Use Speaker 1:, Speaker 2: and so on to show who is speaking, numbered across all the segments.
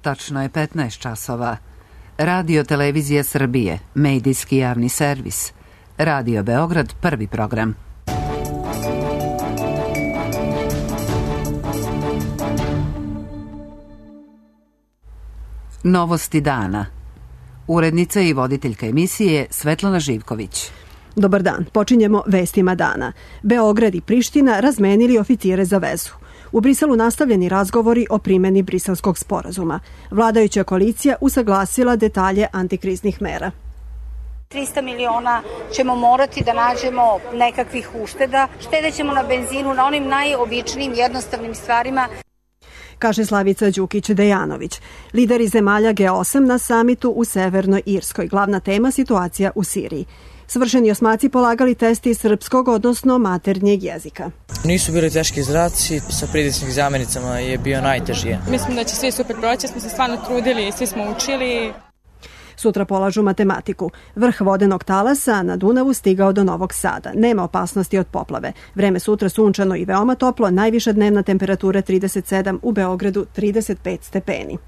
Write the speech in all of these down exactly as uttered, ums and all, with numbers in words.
Speaker 1: Tačno je petnaest časova. Radio Televizija Srbije, medijski javni servis. Radio Beograd, prvi program. Novosti dana. Urednica i voditeljka emisije Svetlana Živković.
Speaker 2: Dobar dan, počinjemo vestima dana. Beograd i Priština razmenili oficire za vezu. U Briselu nastavljeni razgovori o primjeni Briselskog sporazuma. Vladajuća koalicija usaglasila detalje antikriznih mera.
Speaker 3: trista miliona ćemo morati da nađemo nekakvih ušteda. Štedećemo na benzinu, na onim najobičnijim jednostavnim stvarima,
Speaker 2: kaže Slavica Đukić-Dejanović. Lideri zemalja G osam na samitu u Severnoj Irskoj. Glavna tema situacija u Siriji. Svršeni osmaci polagali testi srpskog, odnosno maternjeg jezika.
Speaker 4: Nisu bili teški zraci, sa pritisnim zamenicama je bio najtežije.
Speaker 5: Mislim da će svi super proći, smo se stvarno trudili, svi smo učili.
Speaker 2: Sutra polažu matematiku. Vrh vodenog talasa na Dunavu stigao do Novog Sada. Nema opasnosti od poplave. Vreme sutra sunčano i veoma toplo, najviša dnevna temperatura trideset sedam, u Beogradu trideset pet stepeni.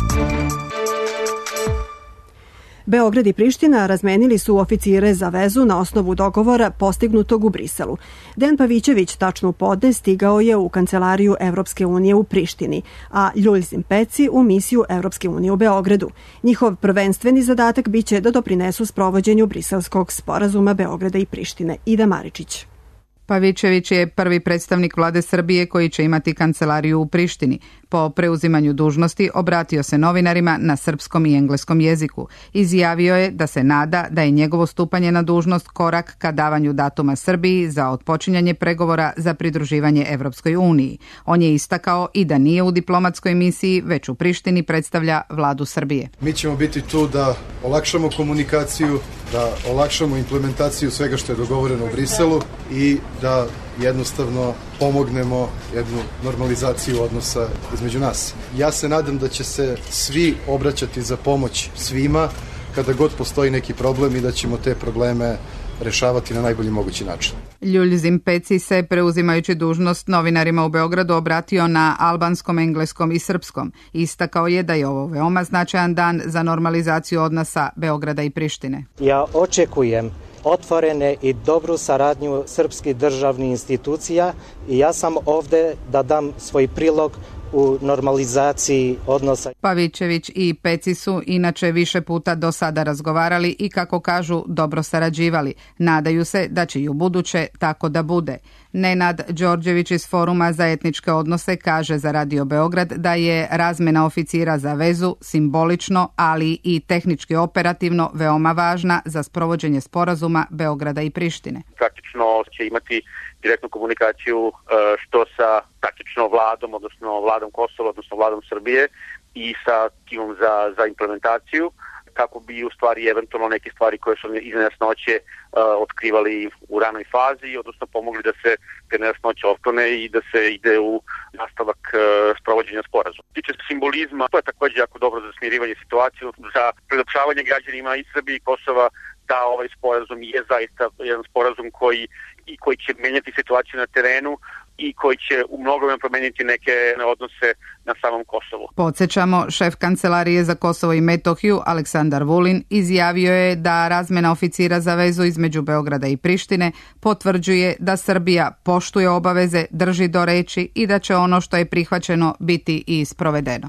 Speaker 2: Beograd i Priština razmenili su oficire za vezu na osnovu dogovora postignutog u Briselu. Dejan Pavićević tačno u podne stigao je u kancelariju Evropske unije u Prištini, a Ljuljzim Peci u misiju Evropske unije u Beogradu. Njihov prvenstveni zadatak biće da doprinesu sprovođenju Briselskog sporazuma Beograda i Prištine. Ida Maričić.
Speaker 6: Pavićević je prvi predstavnik vlade Srbije koji će imati kancelariju u Prištini. Po preuzimanju dužnosti obratio se novinarima na srpskom i engleskom jeziku. Izjavio je da se nada da je njegovo stupanje na dužnost korak ka davanju datuma Srbiji za otpočinjanje pregovora za pridruživanje Evropskoj uniji. On je istakao i da nije u diplomatskoj misiji, već u Prištini predstavlja vladu Srbije.
Speaker 7: Mi ćemo biti tu da olakšamo komunikaciju, da olakšamo implementaciju svega što je dogovoreno u Briselu i da jednostavno pomognemo jednu normalizaciju odnosa između nas. Ja se nadam da će se svi obraćati za pomoć svima kada god postoji neki problem i da ćemo te probleme rešavati na najbolji mogući način.
Speaker 6: Ljuljzim Peci se, preuzimajući dužnost novinarima u Beogradu, obratio na albanskom, engleskom i srpskom. Istakao je da je ovo veoma značajan dan za normalizaciju odnosa Beograda i Prištine.
Speaker 8: Ja očekujem otvorene i dobru saradnju srpskih državnih institucija i ja sam ovde da dam svoj prilog u normalizaciji odnosa.
Speaker 6: Pavićević i Peci su inače više puta do sada razgovarali i, kako kažu, dobro sarađivali. Nadaju se da će i u buduće tako da bude. Nenad Đorđević iz Foruma za etničke odnose kaže za Radio Beograd da je razmena oficira za vezu simbolično, ali i tehnički operativno veoma važna za sprovođenje sporazuma Beograda i Prištine.
Speaker 9: Praktično će imati direktnu komunikaciju što sa praktično vladom, odnosno vladom Kosova, odnosno vladom Srbije i sa timom za, za implementaciju, kako bi u stvari eventualno neke stvari koje su iz nejasnoće uh, otkrivali u ranoj fazi, odnosno pomogli da se te nejasnoće otklone i da se ide u nastavak uh, sprovođenja sporazuma. Tiče se simbolizma, to je također jako dobro za smirivanje situacije, za priopćavanje građanima i Srbije i Kosova da ovaj sporazum je zaista jedan sporazum koji, i koji će menjati situaciju na terenu i koji će u mnogome promeniti neke odnose na samom Kosovu.
Speaker 6: Podsjećamo, šef Kancelarije za Kosovo i Metohiju Aleksandar Vulin izjavio je da razmena oficira za vezu između Beograda i Prištine potvrđuje da Srbija poštuje obaveze, drži do reči i da će ono što je prihvaćeno biti i sprovedeno.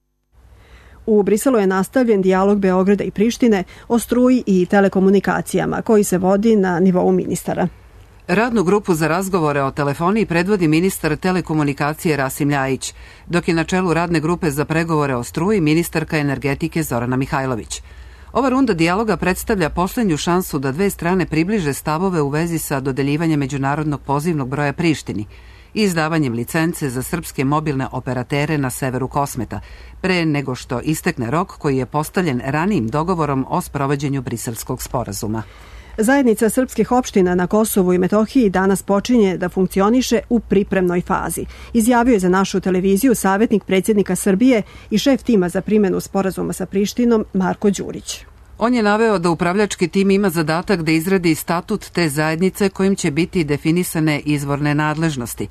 Speaker 2: U Briselu je nastavljen dijalog Beograda i Prištine o struji i telekomunikacijama koji se vodi na nivou ministara.
Speaker 1: Radnu grupu za razgovore o telefoniji predvodi ministar telekomunikacije Rasim Ljajić, dok je na čelu radne grupe za pregovore o struji ministarka energetike Zorana Mihajlović. Ova runda dijaloga predstavlja poslednju šansu da dve strane približe stavove u vezi sa dodeljivanjem međunarodnog pozivnog broja Prištini i izdavanjem licence za srpske mobilne operatere na severu Kosmeta, pre nego što istekne rok koji je postavljen ranijim dogovorom o sprovođenju Briselskog sporazuma.
Speaker 2: Zajednica srpskih opština na Kosovu i Metohiji danas počinje da funkcioniše u pripremnoj fazi. Izjavio je za našu televiziju savjetnik predsjednika Srbije i šef tima za primjenu sporazuma sa Prištinom Marko Đurić.
Speaker 1: On je naveo da upravljački tim ima zadatak da izradi statut te zajednice kojim će biti definisane izvorne nadležnosti.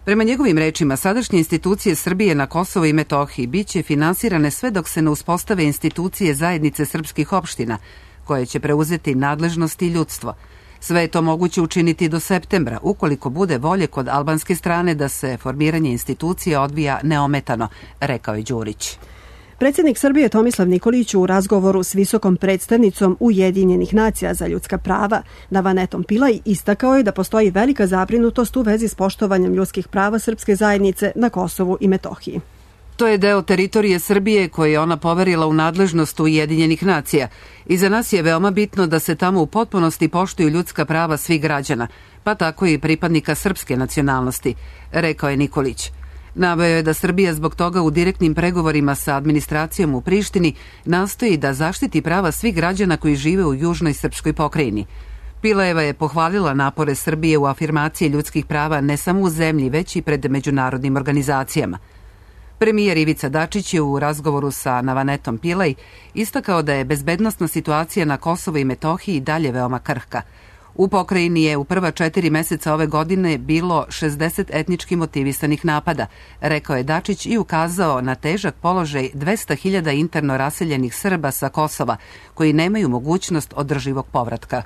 Speaker 1: Prema njegovim rečima, sadašnje institucije Srbije na Kosovo i Metohiji biće finansirane sve dok se ne uspostave institucije zajednice srpskih opština, koje će preuzeti nadležnost i ljudstvo. Sve je to moguće učiniti do septembra, ukoliko bude volje kod albanske strane da se formiranje institucije odvija neometano, rekao je Đurić.
Speaker 2: Predsjednik Srbije Tomislav Nikolić u razgovoru s visokom predstavnicom Ujedinjenih nacija za ljudska prava Navanetom Pilaj istakao je da postoji velika zabrinutost u vezi s poštovanjem ljudskih prava srpske zajednice na Kosovu i Metohiji.
Speaker 1: To je deo teritorije Srbije koje je ona poverila u nadležnost Ujedinjenih nacija i za nas je veoma bitno da se tamo u potpunosti poštuju ljudska prava svih građana, pa tako i pripadnika srpske nacionalnosti, rekao je Nikolić. Naveo je da Srbija zbog toga u direktnim pregovorima sa administracijom u Prištini nastoji da zaštiti prava svih građana koji žive u južnoj srpskoj pokrajini. Pilajeva je pohvalila napore Srbije u afirmaciji ljudskih prava ne samo u zemlji, već i pred međunarodnim organizacijama. Premijer Ivica Dačić je u razgovoru sa Navanetom Pilaj istakao da je bezbednosna situacija na Kosovo i Metohiji dalje veoma krhka. U pokrajini je u prva četiri meseca ove godine bilo šezdeset etnički motivisanih napada, rekao je Dačić i ukazao na težak položaj dvesta hiljada interno raseljenih Srba sa Kosova, koji nemaju mogućnost održivog povratka.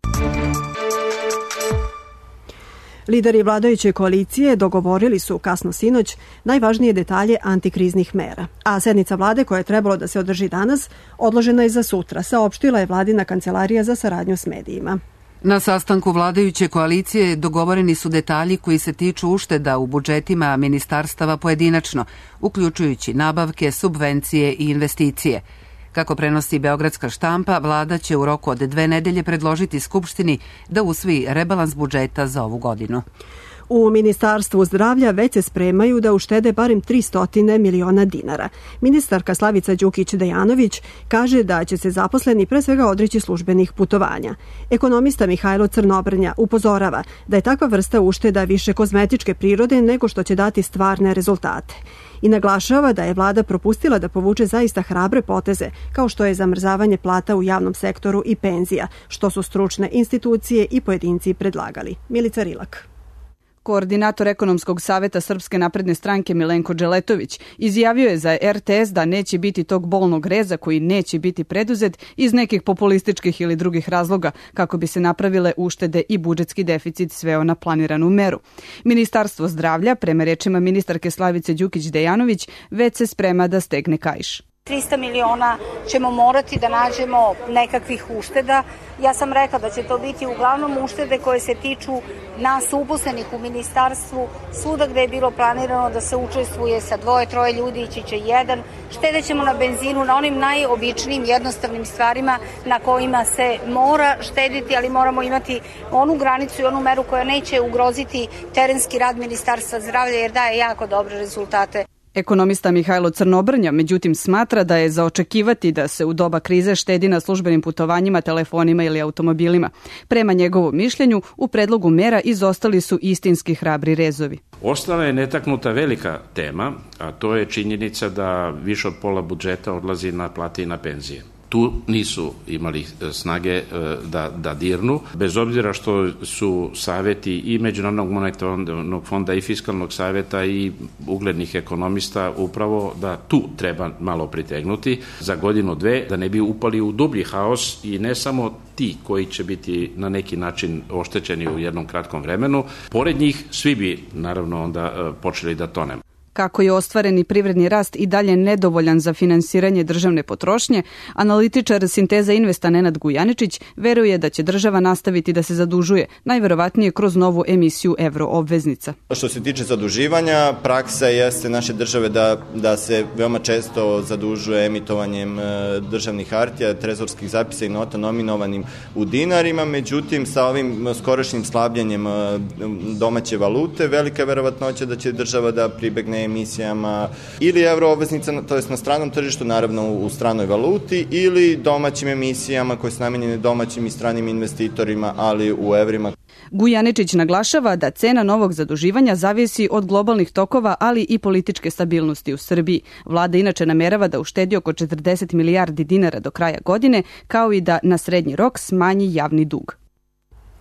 Speaker 2: Lideri vladajuće koalicije dogovorili su kasno sinoć najvažnije detalje antikriznih mera, a sednica vlade koja je trebalo da se održi danas odložena je za sutra, saopštila je vladina kancelarija za saradnju s medijima.
Speaker 1: Na sastanku vladajuće koalicije dogovoreni su detalji koji se tiču ušteda u budžetima ministarstava pojedinačno, uključujući nabavke, subvencije i investicije. Kako prenosi Beogradska štampa, vlada će u roku od dve nedelje predložiti Skupštini da usvoji rebalans budžeta za ovu godinu.
Speaker 2: U Ministarstvu zdravlja već se spremaju da uštede barem tristo miliona dinara. Ministarka Slavica Đukić-Dejanović kaže da će se zaposleni pre svega odreći službenih putovanja. Ekonomista Mihajlo Crnobrnja upozorava da je takva vrsta ušteda više kozmetičke prirode nego što će dati stvarne rezultate. I naglašava da je vlada propustila da povuče zaista hrabre poteze, kao što je zamrzavanje plata u javnom sektoru i penzija, što su stručne institucije i pojedinci predlagali. Milica Rilak.
Speaker 10: Koordinator ekonomskog saveta Srpske napredne stranke Milenko Dželetović izjavio je za er te es da neće biti tog bolnog reza koji neće biti preduzet iz nekih populističkih ili drugih razloga kako bi se napravile uštede i budžetski deficit sveo na planiranu meru. Ministarstvo zdravlja, prema rečima ministarke Slavice Đukić-Dejanović, već se sprema da stegne kaiš.
Speaker 3: trista miliona ćemo morati da nađemo nekakvih ušteda. Ja sam rekla da će to biti uglavnom uštede koje se tiču nas uposlenih u ministarstvu. Svuda gde je bilo planirano da se učestvuje sa dvoje, troje ljudi, ići će jedan. Štedećemo na benzinu, na onim najobičnijim, jednostavnim stvarima na kojima se mora štediti, ali moramo imati onu granicu i onu meru koja neće ugroziti terenski rad Ministarstva zdravlja jer daje jako dobre rezultate.
Speaker 10: Ekonomista Mihajlo Crnobrnja, međutim, smatra da je za očekivati da se u doba krize štedi na službenim putovanjima, telefonima ili automobilima. Prema njegovom mišljenju, u predlogu mera izostali su istinski hrabri rezovi.
Speaker 11: Ostala je netaknuta velika tema, a to je činjenica da više od pola budžeta odlazi na plate i na penzije. Tu nisu imali snage da, da dirnu, bez obzira što su saveti i Međunarodnog monetarnog fonda i Fiskalnog saveta i uglednih ekonomista upravo da tu treba malo pritegnuti za godinu dve, da ne bi upali u dublji haos i ne samo ti koji će biti na neki način oštećeni u jednom kratkom vremenu, pored njih svi bi naravno onda počeli da tonemo.
Speaker 10: Kako je ostvareni privredni rast i dalje nedovoljan za finansiranje državne potrošnje, analitičar Sinteza Investa Nenad Gujaničić veruje da će država nastaviti da se zadužuje, najverovatnije kroz novu emisiju evroobveznica.
Speaker 12: Što se tiče zaduživanja, praksa jeste naše države da, da se veoma često zadužuje emitovanjem državnih hartija, trezorskih zapisa i nota nominovanim u dinarima, međutim sa ovim skorašnjim slabljenjem domaće valute, velika je verovatnoća da će država da pribegne emisijama ili evroobveznica, to jest na stranom tržištu, naravno u stranoj valuti, ili domaćim emisijama koje su namenjene domaćim i stranim investitorima, ali u evrima.
Speaker 10: Gujaničić naglašava da cena novog zaduživanja zavisi od globalnih tokova, ali i političke stabilnosti u Srbiji. Vlada inače namerava da uštedi oko četrdeset milijardi dinara do kraja godine, kao i da na srednji rok smanji javni dug.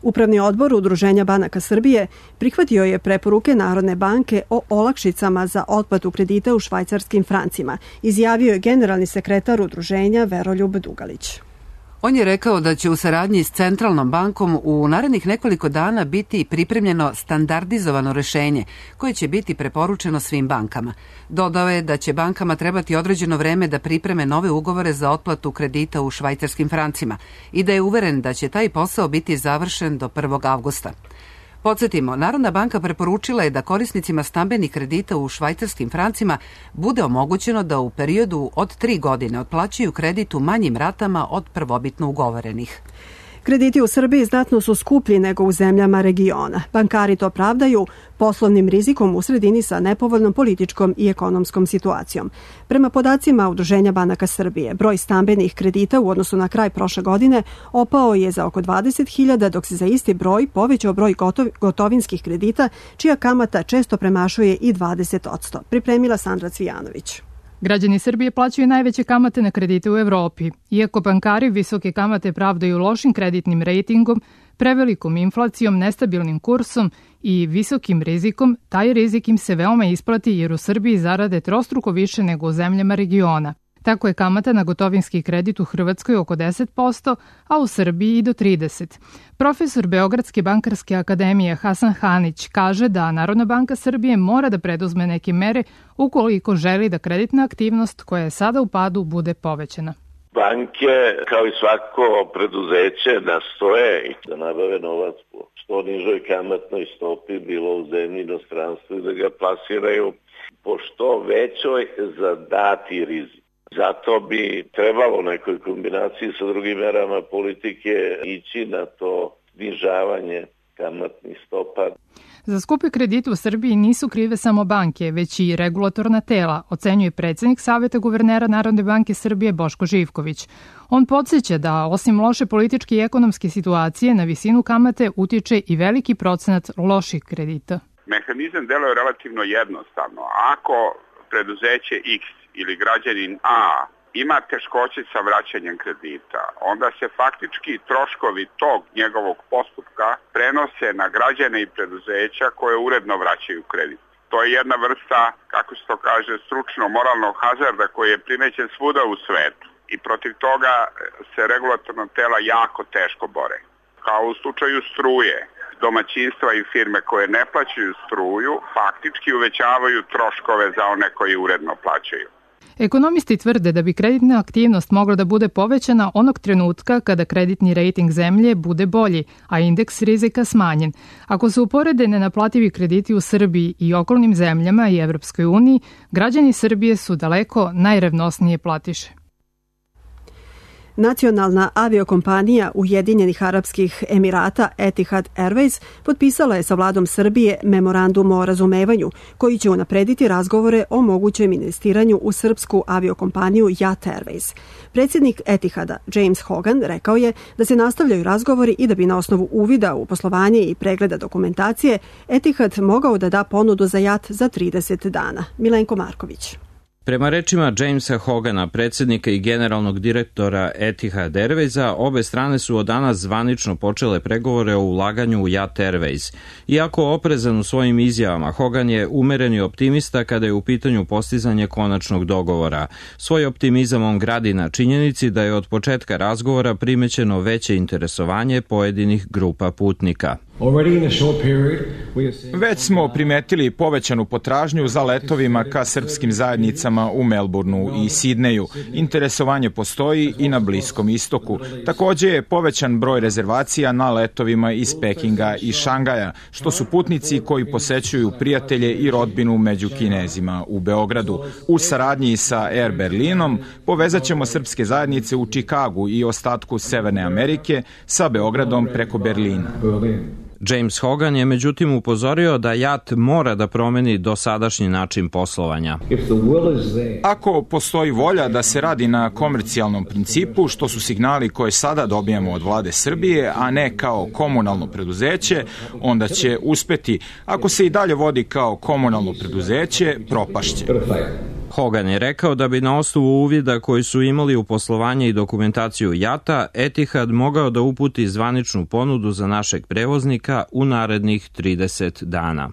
Speaker 2: Upravni odbor Udruženja banaka Srbije prihvatio je preporuke Narodne banke o olakšicama za otplatu kredita u švajcarskim francima, izjavio je generalni sekretar udruženja Veroljub Dugalić.
Speaker 1: On je rekao da će u saradnji s Centralnom bankom u narednih nekoliko dana biti pripremljeno standardizovano rešenje koje će biti preporučeno svim bankama. Dodao je da će bankama trebati određeno vreme da pripreme nove ugovore za otplatu kredita u švajcarskim francima i da je uveren da će taj posao biti završen do prvog avgusta. Podsjetimo, Narodna banka preporučila je da korisnicima stambenih kredita u švajcarskim francima bude omogućeno da u periodu od tri godine otplaćuju kredit u manjim ratama od prvobitno ugovorenih.
Speaker 2: Krediti u Srbiji znatno su skuplji nego u zemljama regiona. Bankari to pravdaju poslovnim rizikom u sredini sa nepovoljnom političkom i ekonomskom situacijom. Prema podacima Udruženja banaka Srbije, broj stambenih kredita u odnosu na kraj prošle godine opao je za oko dvadeset hiljada, dok se za isti broj povećao broj gotov, gotovinskih kredita, čija kamata često premašuje i dvadeset posto. Pripremila Sandra Cvijanović.
Speaker 13: Građani Srbije plaćaju najveće kamate na kredite u Evropi. Iako bankari visoke kamate pravdaju lošim kreditnim rejtingom, prevelikom inflacijom, nestabilnim kursom i visokim rizikom, taj rizik im se veoma isplati jer u Srbiji zarade trostruko više nego u zemljama regiona. Tako je kamata na gotovinski kredit u Hrvatskoj oko deset posto, a u Srbiji i do trideset posto. Profesor Beogradske bankarske akademije Hasan Hanić kaže da Narodna banka Srbije mora da preduzme neke mere ukoliko želi da kreditna aktivnost koja je sada u padu bude povećana.
Speaker 14: Banke, kao i svako preduzeće, nastoje da nabave novac po što nižoj kamatnoj stopi, bilo u zemlji, inostranstvu, i da ga plasiraju po što većoj zadati rizik. Zato bi trebalo u nekoj kombinaciji sa drugim merama politike ići na to snižavanje kamatnih stopa.
Speaker 13: Za skupe kredite u Srbiji nisu krive samo banke, već i regulatorna tela, ocenjuje predsednik Saveta guvernera Narodne banke Srbije Boško Živković. On podsjeća da osim loše političke i ekonomske situacije na visinu kamate utiče i veliki procenat loših kredita.
Speaker 15: Mehanizam deluje relativno jednostavno. Ako preduzeće X ili građanin A ima teškoće sa vraćanjem kredita, onda se faktički troškovi tog njegovog postupka prenose na građane i preduzeća koje uredno vraćaju kredit. To je jedna vrsta, kako se to kaže, stručno-moralnog hazarda koji je primećen svuda u svetu i protiv toga se regulatorna tela jako teško bore. Kao u slučaju struje, domaćinstva i firme koje ne plaćaju struju faktički uvećavaju troškove za one koji uredno plaćaju.
Speaker 13: Ekonomisti tvrde da bi kreditna aktivnost mogla da bude povećana onog trenutka kada kreditni rejting zemlje bude bolji, a indeks rizika smanjen. Ako se uporede nenaplativi krediti u Srbiji i okolnim zemljama i Evropskoj uniji, građani Srbije su daleko najrevnosnije platiše.
Speaker 2: Nacionalna aviokompanija Ujedinjenih Arapskih Emirata Etihad Airways potpisala je sa vladom Srbije memorandum o razumevanju koji će unaprediti razgovore o mogućem investiranju u srpsku aviokompaniju Jat Airways. Predsjednik Etihada James Hogan rekao je da se nastavljaju razgovori i da bi na osnovu uvida u poslovanje i pregleda dokumentacije Etihad mogao da da ponudu za Jat za trideset dana. Milenko Marković.
Speaker 16: Prema rečima Jamesa Hogana, predsjednika i generalnog direktora Etihad Airwaysa, obe strane su od danas zvanično počele pregovore o ulaganju u Jat Airways. Iako oprezan u svojim izjavama, Hogan je umereni optimista kada je u pitanju postizanje konačnog dogovora. Svoj optimizam on gradi na činjenici da je od početka razgovora primećeno veće interesovanje pojedinih grupa putnika.
Speaker 17: Već smo primetili povećanu potražnju za letovima ka srpskim zajednicama u Melbourneu i Sidneju. Interesovanje postoji i na Bliskom istoku. Takođe je povećan broj rezervacija na letovima iz Pekinga i Šangaja, što su putnici koji posećuju prijatelje i rodbinu među Kinezima u Beogradu. U saradnji sa Air Berlinom povezat ćemo srpske zajednice u Čikagu i ostatku Severne Amerike sa Beogradom preko Berlina.
Speaker 16: James Hogan je međutim upozorio da Jat mora da promeni dosadašnji način poslovanja.
Speaker 17: Ako postoji volja da se radi na komercijalnom principu, što su signali koje sada dobijamo od vlade Srbije, a ne kao komunalno preduzeće, onda će uspeti. Ako se i dalje vodi kao komunalno preduzeće, propašće.
Speaker 16: Hogan je rekao da bi na osnovu uvida koji su imali u poslovanje i dokumentaciju jata, Etihad mogao da uputi zvaničnu ponudu za našeg prevoznika u narednih trideset dana.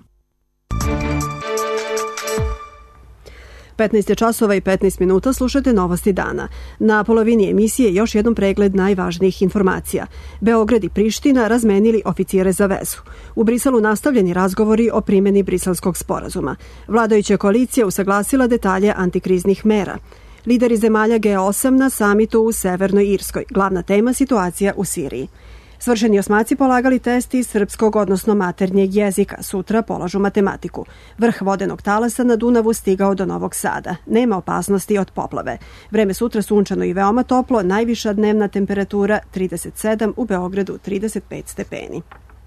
Speaker 2: petnaest časova i petnaest minuta, slušate Novosti dana. Na polovini emisije još jednom pregled najvažnijih informacija. Beograd i Priština razmenili oficire za vezu. U Briselu nastavljeni razgovori o primjeni Briselskog sporazuma. Vladajuća koalicija usaglasila detalje antikriznih mera. Lideri zemalja G osam na samitu u Severnoj Irskoj. Glavna tema situacija u Siriji. Svršeni osmaci polagali test iz srpskog, odnosno maternjeg jezika. Sutra polažu matematiku. Vrh vodenog talasa na Dunavu stigao do Novog Sada. Nema opasnosti od poplave. Vreme sutra sunčano i veoma toplo, najviša dnevna temperatura trideset sedam, u Beogradu trideset pet stepeni.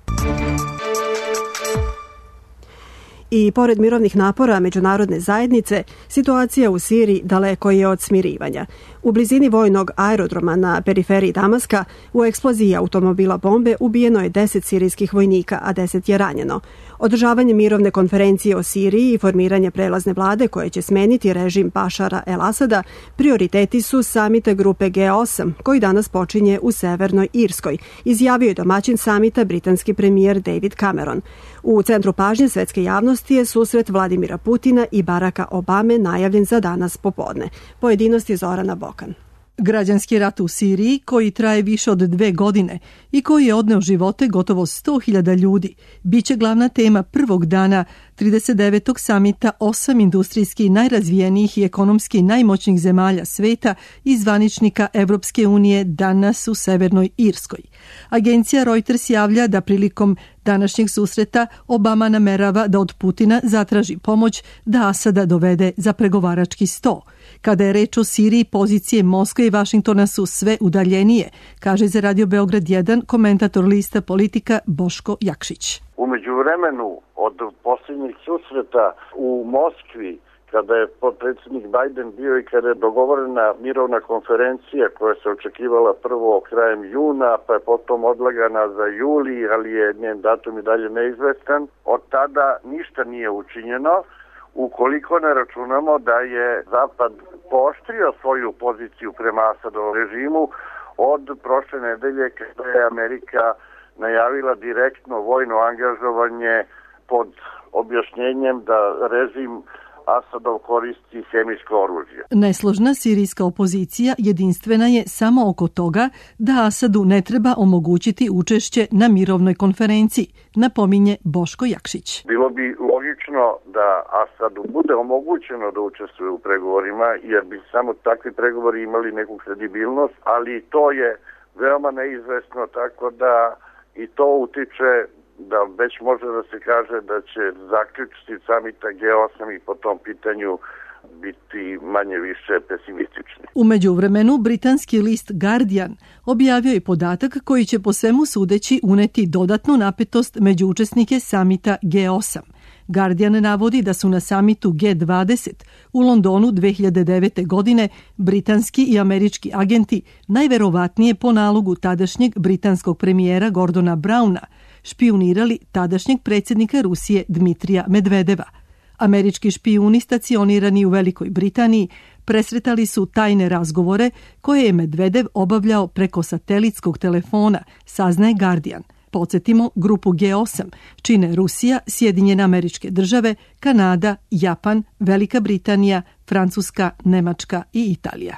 Speaker 2: I pored mirovnih napora međunarodne zajednice, situacija u Siriji daleko je od smirivanja. U blizini vojnog aerodroma na periferiji Damaska u eksploziji automobila bombe ubijeno je deset sirijskih vojnika, a deset je ranjeno. Održavanje mirovne konferencije o Siriji i formiranje prelazne vlade koje će smeniti režim Bašara el-Asada prioriteti su samita grupe G osam koji danas počinje u Severnoj Irskoj, izjavio je domaćin samita britanski premijer David Cameron. U centru pažnje svetske javnosti je susret Vladimira Putina i Baracka Obame najavljen za danas popodne. Pojedinosti Zorana Bokan.
Speaker 18: Građanski rat u Siriji, koji traje više od dve godine i koji je odneo živote gotovo sto hiljada ljudi, bit će glavna tema prvog dana trideset devetog samita osam industrijski najrazvijenijih i ekonomski najmoćnijih zemalja sveta i zvaničnika Evropske unije danas u Severnoj Irskoj. Agencija Reuters javlja da prilikom današnjeg susreta Obama namerava da od Putina zatraži pomoć da Asada dovede za pregovarački sto. Kada je reč o Siriji, pozicije Moskve i Vašingtona su sve udaljenije, kaže za Radio Beograd jedan komentator lista Politika Boško Jakšić.
Speaker 19: U međuvremenu od posljednjih susreta u Moskvi, kada je potpredsjednik Biden bio i kada je dogovorena mirovna konferencija koja se očekivala prvo krajem juna, pa je potom odlagana za juli, ali je njen datum i dalje neizvestan, od tada ništa nije učinjeno. Ukoliko ne računamo da je Zapad pooštrio svoju poziciju prema Asadovom režimu od prošle nedelje kada je Amerika najavila direktno vojno angažovanje pod objašnjenjem da režim Asadov koristi hemijsko oružje.
Speaker 18: Nesložna sirijska opozicija jedinstvena je samo oko toga da Asadu ne treba omogućiti učešće na mirovnoj konferenciji, napominje Boško Jakšić.
Speaker 19: Bilo bi logično da Asadu bude omogućeno da učestvuje u pregovorima, jer bi samo takvi pregovori imali neku kredibilnost, ali to je veoma neizvesno, tako da i to utiče da već može da se kaže da će zaključci samita G osam i po tom pitanju biti manje više pesimistični.
Speaker 18: U međuvremenu, britanski list Guardian objavio je podatak koji će po svemu sudeći uneti dodatnu napetost među učesnike samita G osam. Guardian navodi da su na samitu G dvadeset u Londonu dve hiljade devete. godine britanski i američki agenti najverovatnije po nalogu tadašnjeg britanskog premijera Gordona Browna špijunirali tadašnjeg predsjednika Rusije Dmitrija Medvedeva. Američki špijuni stacionirani u Velikoj Britaniji presretali su tajne razgovore koje je Medvedev obavljao preko satelitskog telefona, saznaje Guardian. Podsjetimo, grupu G osam čine Rusija, Sjedinjene Američke Države, Kanada, Japan, Velika Britanija, Francuska, Nemačka i Italija.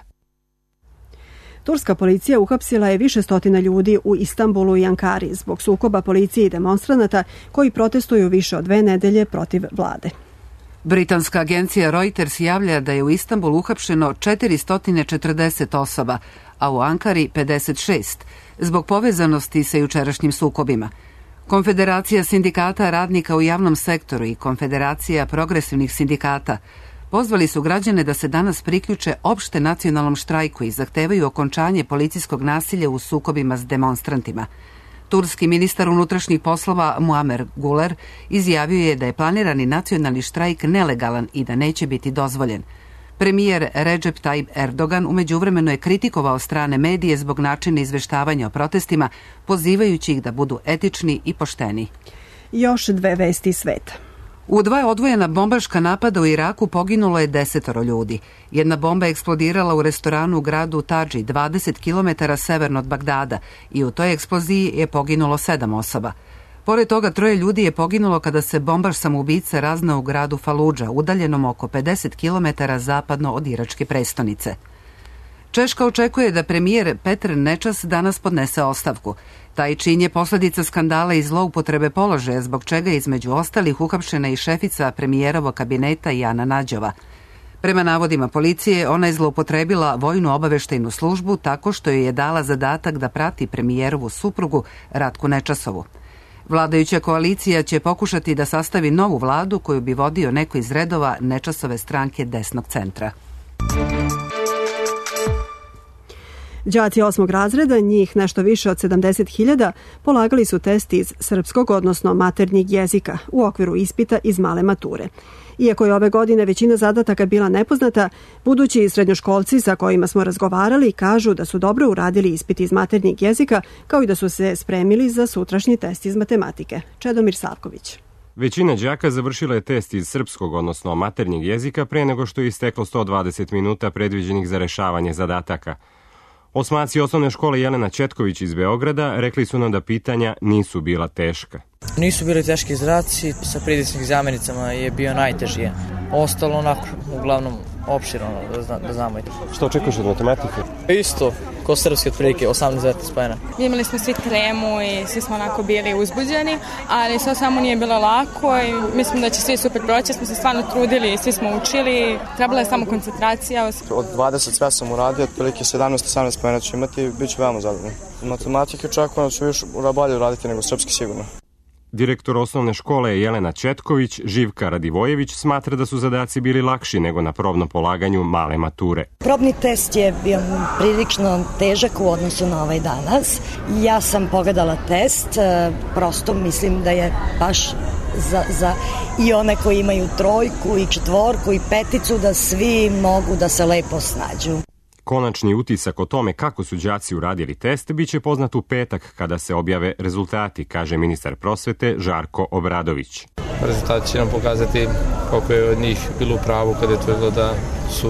Speaker 2: Turska policija uhapsila je više stotina ljudi u Istanbulu i Ankari zbog sukoba policije i demonstranata koji protestuju više od dve nedelje protiv vlade.
Speaker 1: Britanska agencija Reuters javlja da je u Istanbulu uhapšeno četiristo četrdeset osoba, a u Ankari pedeset šest, zbog povezanosti sa jučerašnjim sukobima. Konfederacija sindikata radnika u javnom sektoru i Konfederacija progresivnih sindikata pozvali su građane da se danas priključe opšte nacionalnom štrajku i zahtevaju okončanje policijskog nasilja u sukobima s demonstrantima. Turski ministar unutrašnjih poslova Muamer Guler izjavio je da je planirani nacionalni štrajk nelegalan i da neće biti dozvoljen. Premijer Recep Tayyip Erdogan umeđuvremeno je kritikovao strane medije zbog načina izveštavanja o protestima, pozivajući ih da budu etični i pošteni.
Speaker 2: Još dve vesti sveta.
Speaker 1: U dva odvojena bombaška napada u Iraku poginulo je desetoro ljudi. Jedna bomba je eksplodirala u restoranu u gradu Tadži, dvadeset kilometara severno od Bagdada, i u toj eksploziji je poginulo sedam osoba. Pored toga, troje ljudi je poginulo kada se bombaš samoubica raznao u gradu Faludža, udaljenom oko pedeset kilometara zapadno od iračke prestonice. Češka očekuje da premijer Petr Nečas danas podnese ostavku. Taj čin je posledica skandala i zloupotrebe položaja, zbog čega je između ostalih uhapšena i šefica premijerovog kabineta Jana Nađova. Prema navodima policije, ona je zloupotrebila vojnu obaveštajnu službu tako što joj je dala zadatak da prati premijerovu suprugu Ratku Nečasovu. Vladajuća koalicija će pokušati da sastavi novu vladu koju bi vodio neko iz redova Nečasove stranke desnog centra.
Speaker 2: Đaci osmog razreda, njih nešto više od sedamdeset hiljada, polagali su test iz srpskog, odnosno maternjeg jezika, u okviru ispita iz male mature. Iako je ove godine većina zadataka bila nepoznata, budući srednjoškolci sa kojima smo razgovarali kažu da su dobro uradili ispit iz maternjeg jezika, kao i da su se spremili za sutrašnji test iz matematike. Čedomir Savković.
Speaker 20: Većina đaka završila je test iz srpskog, odnosno maternjeg jezika, pre nego što je isteklo sto dvadeset minuta predviđenih za rešavanje zadataka. Osmaci osnovne škole Jelena Četković iz Beograda rekli su nam da pitanja nisu bila teška.
Speaker 4: Nisu bili teški zadaci, sa pritisnim zamenicama je bio najtežije. Ostalo onako, uglavnom, opširno, da, zna, da znamo i to.
Speaker 20: Što očekuješ od matematike?
Speaker 4: Isto, ko srpski otprilike, osamnaest zarez devet poena.
Speaker 5: Imali smo svi tremu i svi smo onako bili uzbuđeni, ali sve samo nije bilo lako i mislim da će svi super proći, smo se stvarno trudili i svi smo učili, trebala je samo koncentracija.
Speaker 21: Od dvadeset sve sam uradio, otprilike sedamnaest osamnaest poena ću imati i bit ću veoma zadovoljan. Matematike očekujem da ću još bolje uraditi nego srpski sigurno.
Speaker 20: Direktor osnovne škole Jelena Četković, Živka Radivojević, smatra da su zadaci bili lakši nego na probnom polaganju male mature.
Speaker 22: Probni test je bio prilično težak u odnosu na ovaj danas. Ja sam pogledala test, prosto mislim da je baš za, za i one koji imaju trojku i četvorku i peticu, da svi mogu da se lepo snađu.
Speaker 20: Konačni utisak o tome kako su đaci uradili test biće poznat u petak kada se objave rezultati, kaže ministar prosvete Žarko Obradović.
Speaker 23: Rezultati će nam pokazati koliko je od njih bilo u pravu kada je tvrdilo da su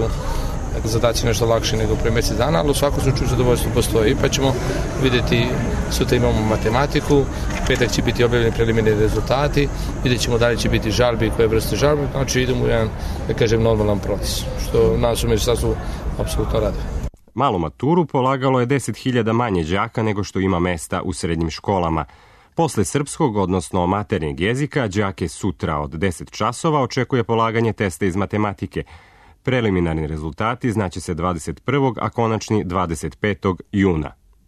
Speaker 23: zadaci nešto lakše nego pre mesec dana, ali u svakom slučaju zadovoljstvo postoji, pa ćemo vidjeti, sutra imamo matematiku, petak će biti objavljeni preliminarni rezultati, vidjet ćemo da li će biti žalbi i koje vrste žalbi, znači idemo u jedan, da kažem, normalan proces, što nas u ministarstvu apsolutno rade.
Speaker 20: Malu maturu polagalo je deset hiljada manje đaka nego što ima mesta u srednjim školama. Posle srpskog, odnosno maternjeg jezika, đake sutra od deset časova očekuje polaganje testa iz matematike. Preliminarni rezultati znaće se dvadeset prvog a konačni dvadeset petog juna.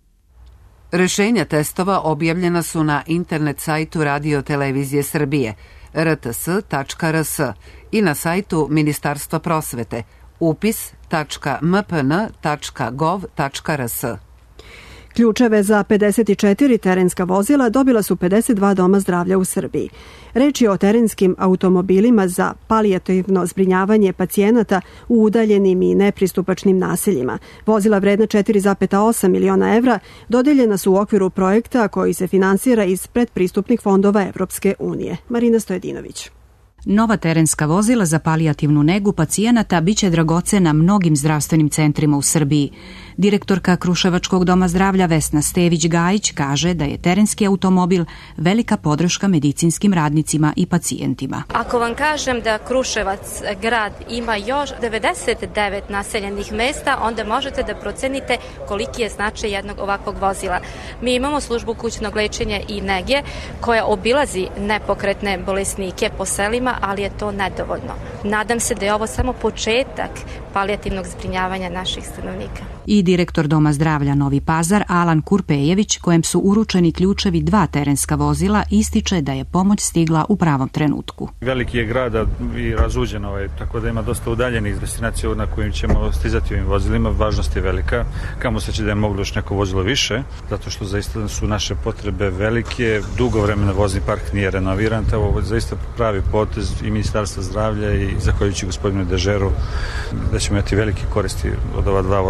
Speaker 1: Rešenja testova objavljena su na internet sajtu Radio Televizije Srbije r t s tačka r s i na sajtu Ministarstva prosvete upis tačka m p n tačka gov tačka r s.
Speaker 2: Ključeve za pedeset četiri terenska vozila dobila su pedeset dva doma zdravlja u Srbiji. Reč je o terenskim automobilima za palijativno zbrinjavanje pacijenata u udaljenim i nepristupačnim naseljima. Vozila vredna četiri zarez osam miliona evra dodeljena su u okviru projekta koji se finansira iz predpristupnih fondova Evropske unije. Marina Stojedinović.
Speaker 24: Nova terenska vozila za palijativnu negu pacijenata biće dragocena mnogim zdravstvenim centrima u Srbiji. Direktorka Kruševačkog doma zdravlja Vesna Stević-Gajić kaže da je terenski automobil velika podrška medicinskim radnicima i pacijentima.
Speaker 25: Ako vam kažem da Kruševac grad ima još devedeset devet naseljenih mesta, onda možete da procenite koliki je značaj jednog ovakvog vozila. Mi imamo službu kućnog lečenja i nege koja obilazi nepokretne bolesnike po selima, ali je to nedovoljno. Nadam se da je ovo samo početak palijativnog zbrinjavanja naših stanovnika.
Speaker 24: I direktor Doma zdravlja Novi Pazar Alan Kurpejević, kojem su uručeni ključevi dva terenska vozila, ističe da je pomoć stigla u pravom trenutku.
Speaker 26: Veliki je grad i razuđen ovaj, tako da ima dosta udaljenih destinacija na kojim ćemo stizati ovim vozilima. Važnost je velika, kamo se će da je moglo još neko vozilo više, zato što zaista su naše potrebe velike, dugo vremena vozni park nije renoviran, to ovo zaista pravi potez i Ministarstva zdravlja i zahvaljujući gospodinu Dežeru da ćemo imati velike koristi od ova dva vozila koja smo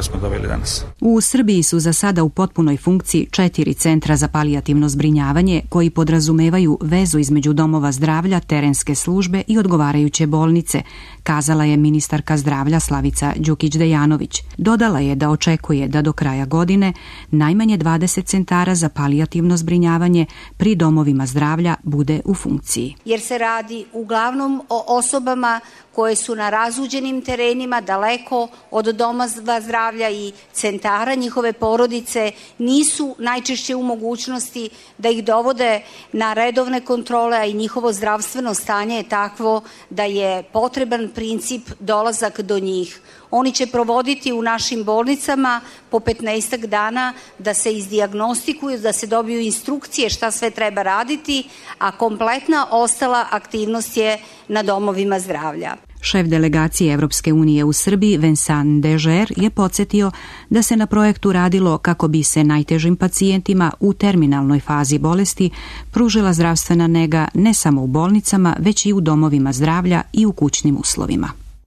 Speaker 26: smo doveli danas.
Speaker 24: U Srbiji su za sada u potpunoj funkciji četiri centra za palijativno zbrinjavanje koji podrazumevaju vezu između domova zdravlja, terenske službe i odgovarajuće bolnice, kazala je ministarka zdravlja Slavica Đukić-Dejanović. Dodala je da očekuje da do kraja godine najmanje dvadeset centara za palijativno zbrinjavanje pri domovima zdravlja bude u funkciji.
Speaker 3: Jer se radi uglavnom o osobama koje su na razuđenim terenima, daleko od doma zdravlja i centara. Njihove porodice nisu najčešće u mogućnosti da ih dovode na redovne kontrole, a i njihovo zdravstveno stanje je takvo da je potreban princip dolazak do njih. Oni će provoditi u našim bolnicama po petnaestak dana da se izdijagnostikuju, da se dobiju instrukcije šta sve treba raditi, a kompletna ostala aktivnost je na domovima zdravlja.
Speaker 24: Šef delegacije Evropske unije u Srbiji Vincent Dežer je podsjetio da se na projektu radilo kako bi se najtežim pacijentima u terminalnoj fazi bolesti pružila zdravstvena nega ne samo u bolnicama, već i u domovima zdravlja i u kućnim uslovima.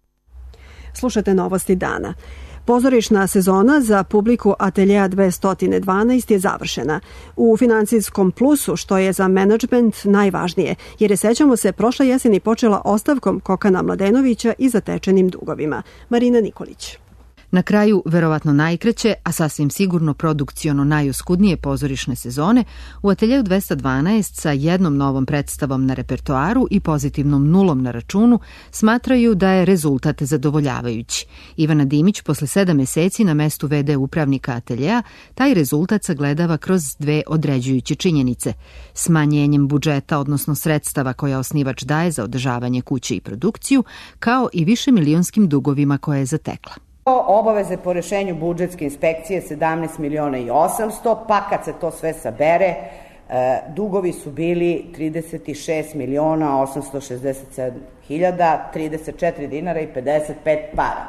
Speaker 2: Slušate novosti dana. Pozorišna sezona za publiku Ateljea dvesta dvanaest je završena. U financijskom plusu, što je za menadžment najvažnije, jer je, sećamo se, prošle jeseni počela ostavkom Kokana Mladenovića i zatečenim dugovima. Marina Nikolić.
Speaker 6: Na kraju, verovatno najkraće, a sasvim sigurno produkciono najoskudnije pozorišne sezone, u Ateljeu dvesta dvanaest sa jednom novom predstavom na repertoaru i pozitivnom nulom na računu smatraju da je rezultat zadovoljavajući. Ivana Dimić posle sedam meseci na mestu ve de upravnika Ateljea taj rezultat sagledava kroz dve određujuće činjenice. Smanjenjem budžeta, odnosno sredstava koja osnivač daje za održavanje kuće i produkciju, kao i višemilijonskim dugovima koje je zatekla.
Speaker 7: Obaveze po rešenju budžetske inspekcije sedamnaest miliona i osamsto, pa kad se to sve sabere, dugovi su bili trideset šest miliona osamsto šezdeset sedam hiljada trideset četiri dinara i pedeset pet para.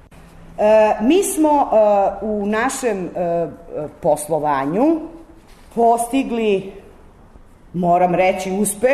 Speaker 7: Mi smo u našem poslovanju postigli, moram reći, uspeh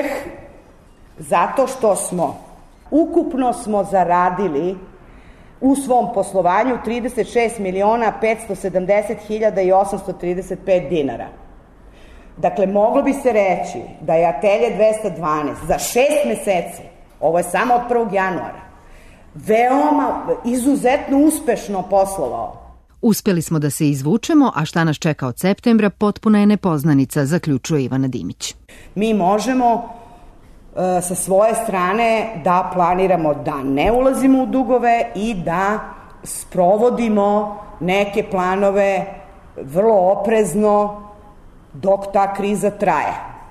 Speaker 7: zato što smo, ukupno smo zaradili u svom poslovanju trideset šest miliona petsto sedamdeset hiljada i osamsto trideset pet dinara. Dakle, moglo bi se reći da je Atelje dvesta dvanaest za šest meseci, ovo je samo od prvog januara, veoma izuzetno uspešno poslovao.
Speaker 6: Uspeli smo da se izvučemo, a šta nas čeka od septembra potpuna je nepoznanica, zaključuje Ivana Dimić.
Speaker 7: Mi možemo sa svoje strane da planiramo da ne ulazimo u dugove i da sprovodimo neke planove vrlo oprezno dok ta kriza traje.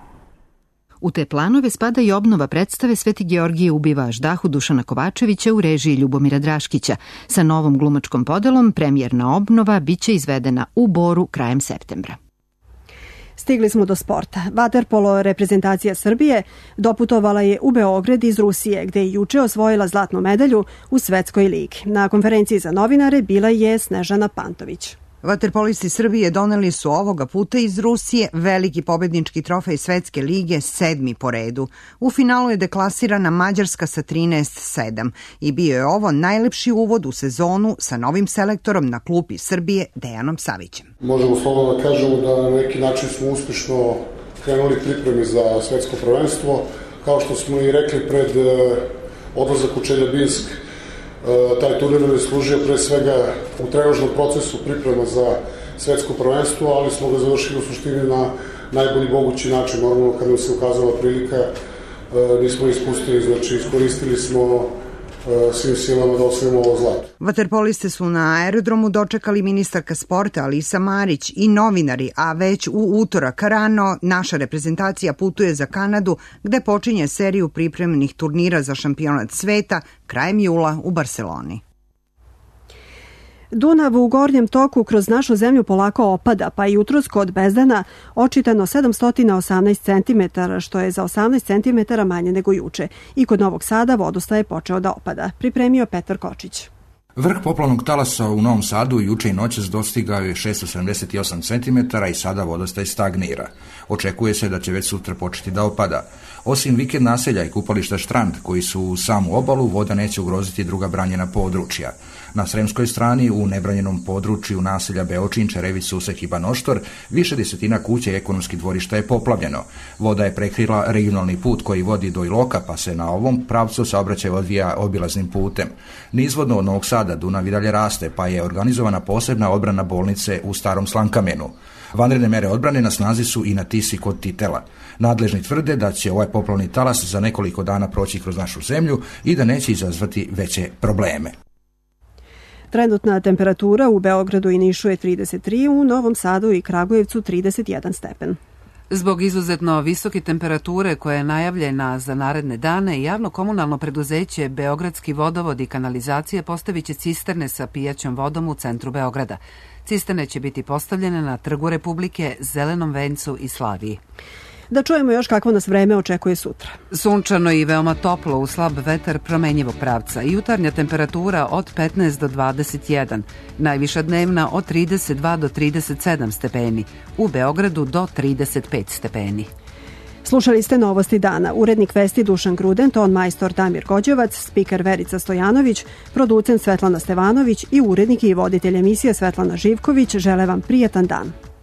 Speaker 6: U te planove spada i obnova predstave Sveti Georgije ubiva Aždahu Dušana Kovačevića u režiji Ljubomira Draškića. Sa novom glumačkom podelom premijerna obnova biće izvedena u Boru krajem septembra.
Speaker 2: Stigli smo do sporta. Vaterpolo reprezentacija Srbije doputovala je u Beograd iz Rusije, gde je juče osvojila zlatnu medalju u Svetskoj ligi. Na konferenciji za novinare bila je Snežana Pantović.
Speaker 8: Vaterpolisti Srbije doneli su ovoga puta iz Rusije veliki pobednički trofej Svetske lige, sedmi po redu. U finalu je deklasirana Mađarska sa trinaest sedam i bio je ovo najlepši uvod u sezonu sa novim selektorom na klupi Srbije Dejanom Savićem.
Speaker 9: Možemo slobodno da kažemo da na neki način smo uspešno krenuli pripreme za svetsko prvenstvo. Kao što smo i rekli pred odlazak u Čeljabinsk, taj turnir nam je služio pre svega u trenužnom procesu priprema za svetsko prvenstvo, ali smo ga završili u suštini na najbolji mogući način. Normalno, kad nam se ukazala prilika, nismo ispustili, znači iskoristili smo svim silama da osvojimo ovo zlato.
Speaker 8: Vaterpoliste su na aerodromu dočekali ministarka sporta Alisa Marić i novinari, a već u utorak rano naša reprezentacija putuje za Kanadu, gde počinje seriju pripremnih turnira za šampionat sveta krajem jula u Barseloni.
Speaker 2: Dunav u gornjem toku kroz našu zemlju polako opada, pa i jutros kod Bezdana očitano sedamsto osamnaest centimetara, što je za osamnaest centimetara manje nego juče. I kod Novog Sada vodostaj je počeo da opada. Pripremio Petar Kočić.
Speaker 11: Vrh poplavnog talasa u Novom Sadu juče i noćas dostigao je šessto sedamdeset osam centimetara i sada vodostaj stagnira. Očekuje se da će već sutra početi da opada. Osim vikend naselja i kupališta Štrand, koji su u samu obalu, voda neće ugroziti druga branjena područja. Na sremskoj strani, u nebranjenom području naselja Beočin, Čerević, Susek i Banoštor, više desetina kuća i ekonomskih dvorišta je poplavljeno. Voda je prekrila regionalni put koji vodi do Iloka, pa se na ovom pravcu saobraćaj odvija obilaznim putem. Nizvodno od Novog Sada Dunav i dalje raste, pa je organizovana posebna odbrana bolnice u Starom Slankamenu. Vanredne mere odbrane na snazi su i na Tisi kod Titela. Nadležni tvrde da će ovaj poplavni talas za nekoliko dana proći kroz našu zemlju i da neće izazvati veće probleme.
Speaker 2: Trenutna temperatura u Beogradu i Nišu je trideset tri, u Novom Sadu i Kragujevcu trideset jedan stepen.
Speaker 1: Zbog izuzetno visoke temperature koja je najavljena za naredne dane, javno-komunalno preduzeće Beogradski vodovod i kanalizacija postavit će cisterne sa pijaćom vodom u centru Beograda. Cisterne će biti postavljene na Trgu Republike, Zelenom vencu i Slaviji.
Speaker 2: Da čujemo još kakvo nas vreme očekuje sutra.
Speaker 1: Sunčano i veoma toplo uz slab vetar promenjivog pravca. Jutarnja temperatura od petnaest do dvadeset jedan, najviša dnevna od trideset dva do trideset sedam stepeni, u Beogradu do trideset pet stepeni.
Speaker 2: Slušali ste Novosti dana. Urednik vesti Dušan Gruden, ton majstor Damir Gođevac, spiker Verica Stojanović, producent Svetlana Stevanović i urednik i voditelj emisije Svetlana Živković žele vam prijatan dan.